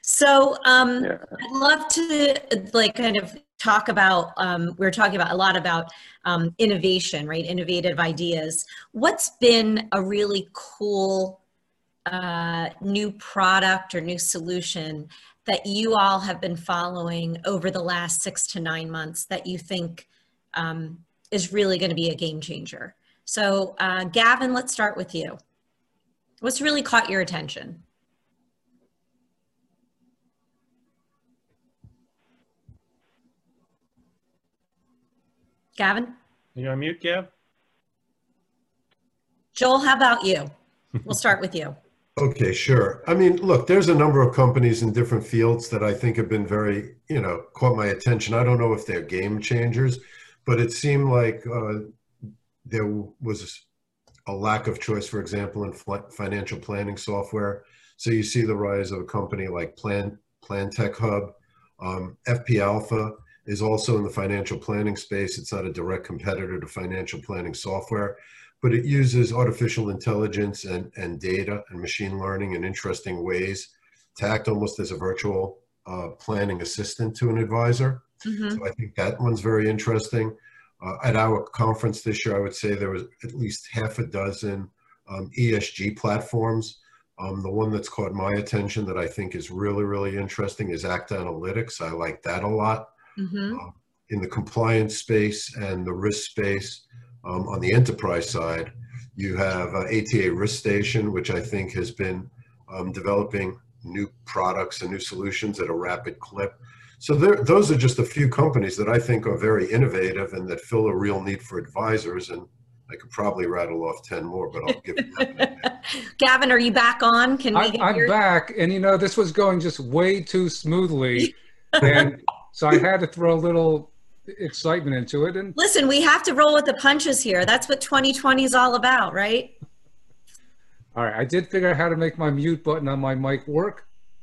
So Yeah. I'd love to like kind of talk about, we're talking about a lot about innovation, right? Innovative ideas. What's been a really cool new product or new solution that you all have been following over the last 6 to 9 months that you think is really going to be a game changer? So Gavin, let's start with you. What's really caught your attention? Gavin? You're on mute, Gav? Joel, how about you? We'll start with you. Okay, sure. I mean, look, there's a number of companies in different fields that I think have been very, caught my attention. I don't know if they're game changers, but it seemed like there was a lack of choice, for example, in financial planning software. So you see the rise of a company like Plantech Hub. FP Alpha is also in the financial planning space. It's not a direct competitor to financial planning software, but it uses artificial intelligence and data and machine learning in interesting ways to act almost as a virtual planning assistant to an advisor. Mm-hmm. So I think that one's very interesting. At our conference this year, I would say there was at least half a dozen ESG platforms. The one that's caught my attention that I think is really, really interesting is Act Analytics. I like that a lot. Mm-hmm. In the compliance space and the risk space, on the enterprise side, you have ATA Risk Station, which I think has been developing new products and new solutions at a rapid clip. So those are just a few companies that I think are very innovative and that fill a real need for advisors. And I could probably rattle off 10 more, but I'll give you that. Gavin, are you back on? Can we get I'm back, and this was going just way too smoothly, and so I had to throw a little excitement into it. And listen, we have to roll with the punches here. That's what 2020 is all about, right? All right, I did figure out how to make my mute button on my mic work.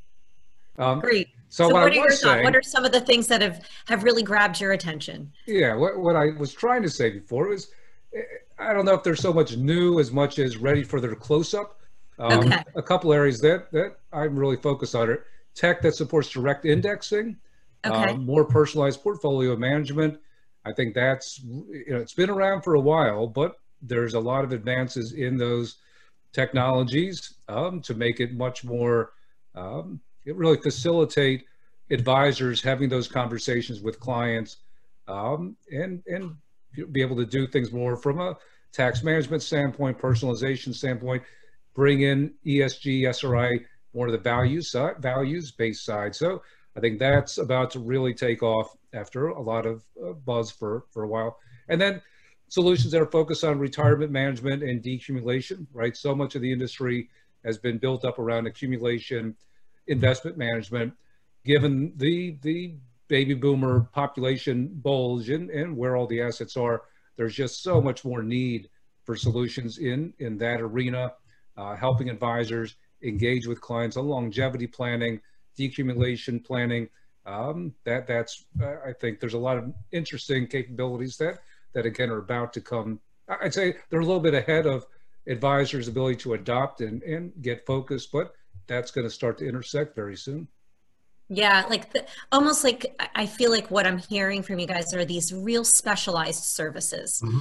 Great. So what I was saying, what are some of the things that have really grabbed your attention? Yeah, what I was trying to say before was, I don't know if there's so much new as much as ready for their close-up. Okay. A couple areas that I'm really focused on are tech that supports direct indexing, Okay. more personalized portfolio management. I think that's, it's been around for a while, but there's a lot of advances in those technologies to make it much more, it really facilitate advisors having those conversations with clients and be able to do things more from a tax management standpoint, personalization standpoint, bring in ESG, SRI, more of the values-based side. So I think that's about to really take off after a lot of buzz for a while. And then solutions that are focused on retirement management and decumulation, right? So much of the industry has been built up around accumulation, investment management. Given the baby boomer population bulge and where all the assets are, there's just so much more need for solutions in that arena, helping advisors engage with clients on longevity planning, decumulation planning. That's I think there's a lot of interesting capabilities that again are about to come. I'd say they're a little bit ahead of advisors' ability to adopt and get focused, but that's going to start to intersect very soon. Yeah, almost like I feel like what I'm hearing from you guys are these real specialized services. Mm-hmm.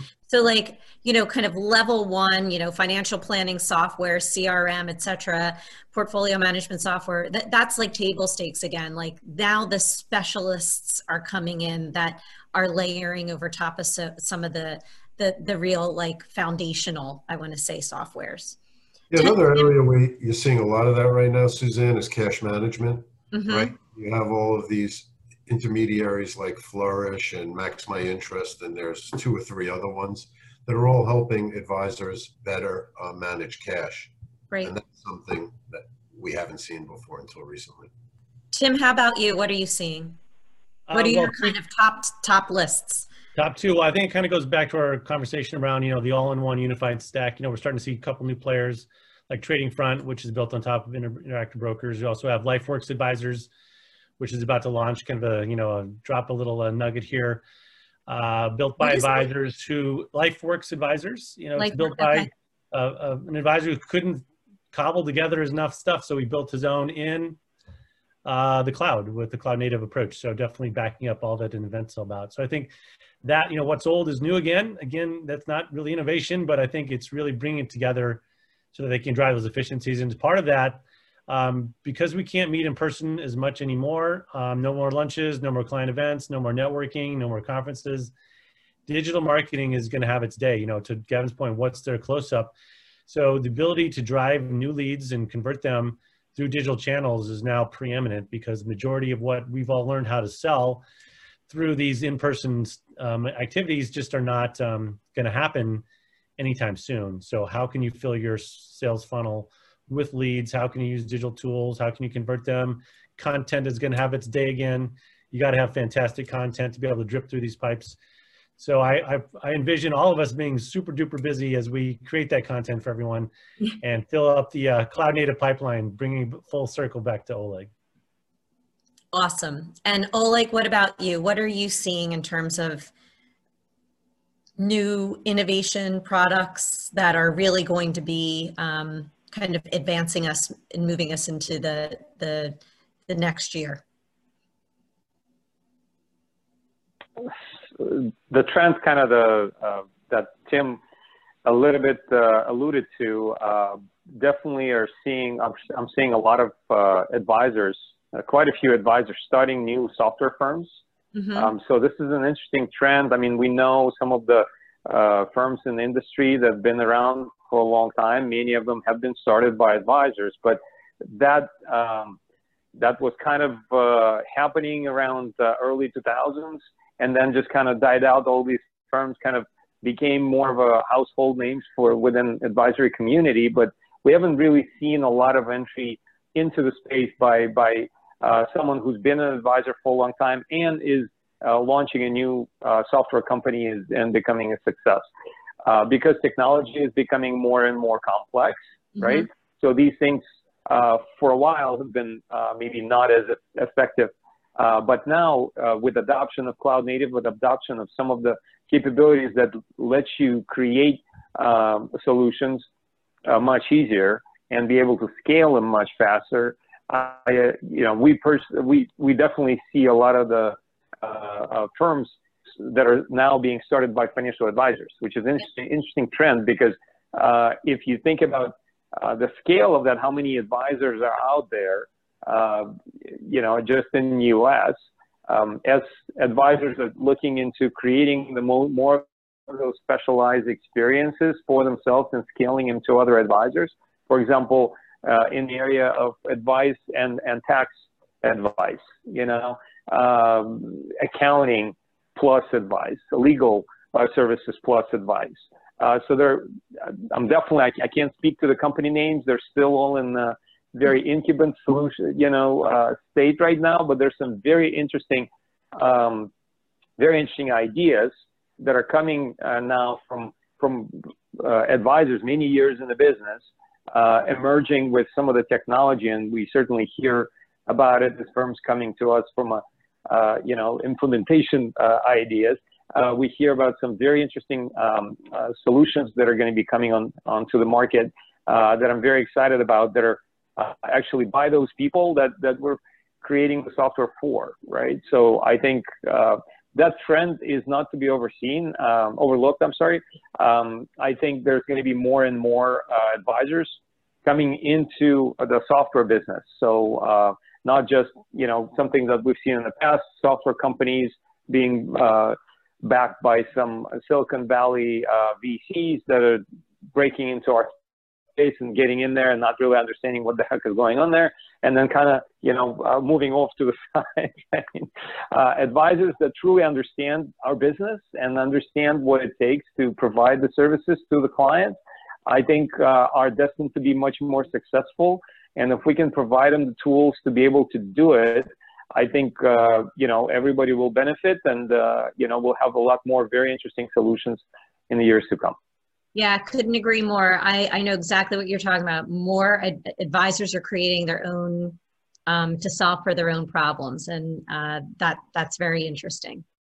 So kind of level one, financial planning software, CRM, et cetera, portfolio management software, that's like table stakes again. Like now the specialists are coming in that are layering over top of some of the real like foundational, I want to say, softwares. Yeah, another area where you're seeing a lot of that right now, Suzanne, is cash management. Mm-hmm. Right? You have all of these intermediaries like Flourish and Max My Interest, and there's 2 or 3 other ones that are all helping advisors better manage cash. Right. And that's something that we haven't seen before until recently. Tim, how about you? What are you seeing? What are your kind of top lists? Top 2, well, I think it kind of goes back to our conversation around, the all-in-one unified stack. We're starting to see a couple new players like Trading Front, which is built on top of Interactive Brokers. You also have LifeWorks Advisors, which is about to launch, kind of drop a little nugget here. Built by advisors who, LifeWorks Advisors, it's built by an advisor who couldn't cobble together enough stuff. So he built his own in the cloud with the cloud native approach. So definitely backing up all that Invent's all about. So I think that, you know, what's old is new again. Again, that's not really innovation, but I think it's really bringing it together so that they can drive those efficiencies. And part of that, because we can't meet in person as much anymore, no more lunches, no more client events, no more networking, no more conferences, digital marketing is going to have its day. You know, to Gavin's point, what's their close-up? So the ability to drive new leads and convert them through digital channels is now preeminent, because the majority of what we've all learned how to sell through these in-person activities just are not going to happen anytime soon. So how can you fill your sales funnel with leads? How can you use digital tools? How can you convert them? Content is going to have its day again. You got to have fantastic content to be able to drip through these pipes. So I envision all of us being super duper busy as we create that content for everyone and fill up the cloud native pipeline, bringing full circle back to Oleg. Awesome. And Oleg, what about you? What are you seeing in terms of new innovation products that are really going to be kind of advancing us and moving us into the next year? The trends kind of that Tim a little bit alluded to, definitely are seeing, I'm seeing a lot of advisors, quite a few advisors starting new software firms. Mm-hmm. So this is an interesting trend. I mean, we know some of the firms in the industry that have been around for a long time. Many of them have been started by advisors, but that was kind of happening around early 2000s, and then just kind of died out. All these firms kind of became more of a household names for within advisory community, but we haven't really seen a lot of entry into the space by someone who's been an advisor for a long time and is launching a new software company and becoming a success. Because technology is becoming more and more complex, Mm-hmm. right? So these things for a while have been maybe not as effective. But now with adoption of cloud native, with adoption of some of the capabilities that let you create solutions much easier and be able to scale them much faster, we definitely see a lot of the firms that are now being started by financial advisors, which is an interesting trend, because if you think about the scale of that, how many advisors are out there, just in the US, as advisors are looking into creating the more of those specialized experiences for themselves and scaling them to other advisors. For example, in the area of advice and tax advice, accounting plus advice, legal services plus advice. So I can't speak to the company names. They're still all in the very incubant solution, state right now, but there's some very interesting ideas that are coming now from advisors, many years in the business, emerging with some of the technology, and we certainly hear about it as firms coming to us from implementation ideas. We hear about some very interesting solutions that are going to be coming onto the market that I'm very excited about, that are actually by those people that we're creating the software for, right? So I think that trend is not to be overlooked, I'm sorry. I think there's going to be more and more advisors coming into the software business. So not just, something that we've seen in the past, software companies being backed by some Silicon Valley VCs that are breaking into our space and getting in there and not really understanding what the heck is going on there, and then kind of, moving off to the side. Advisors that truly understand our business and understand what it takes to provide the services to the clients, I think are destined to be much more successful. And if we can provide them the tools to be able to do it, I think, everybody will benefit, and, we'll have a lot more very interesting solutions in the years to come. Yeah, couldn't agree more. I know exactly what you're talking about. More advisors are creating their own, to solve for their own problems. And that's very interesting.